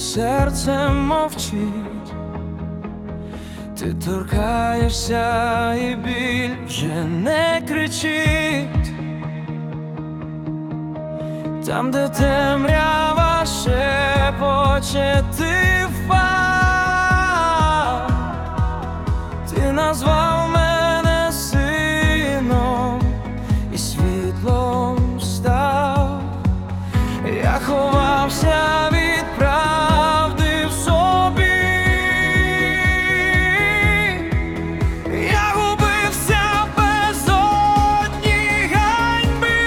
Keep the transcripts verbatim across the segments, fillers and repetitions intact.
серце мовчить, ти торкаєшся і біль вже не кричить. Там, де темрява шепоче, ти впав. Ти назвав мене сином і світлом став. Я ховався від правди в собі, я губився в безодні ганьби.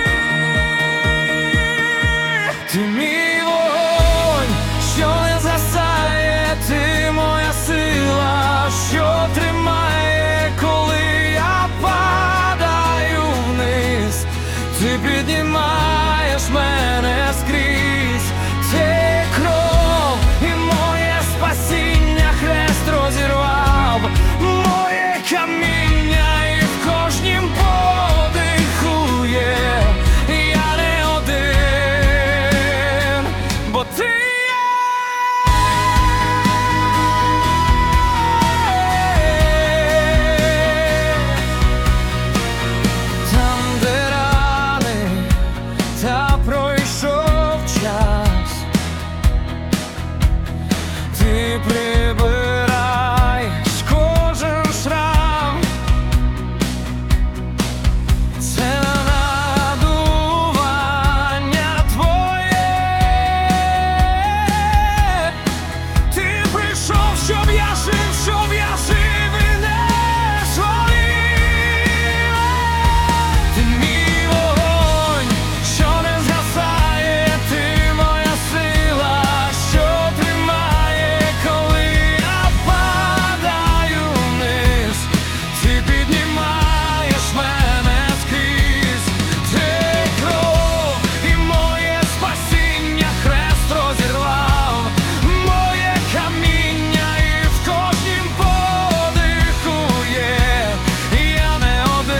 Ти мій вогонь, що не згасає, ти моя сила, що тримає, коли я падаю вниз. Ти піднімаєш мене скрізь. Це кров і моє спасіння, хрест розірвав моє каміння, і в кожнім подиху є. Я не один, бо ти є. Там, де рани та пройшов час, ти прибираєш кожен шрам. Це надування твоє. Ти прийшов, щоб я жив, щоб я жив і не жалів. Ти мій вогонь, що не згасає, ти моя сила, що тримає, коли я падаю вниз. Ти піднімаєш мене скрізь. Ти кров і моє спасіння, хрест розірвав моє каміння, і в кожнім подиху є. Я не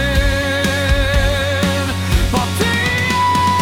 один, бо ти є.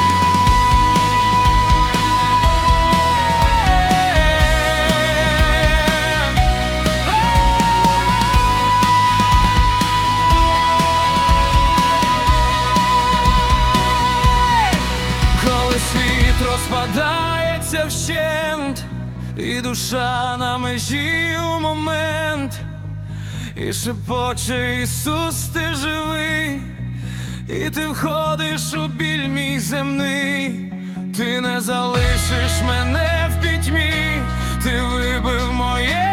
Коли світ розпадається вщент, і душа на межі у момент, і шепоче: Ісус, ти живий, і ти входиш у біль мій земний. Ти не залишиш мене в пітьмі, ти вибив моє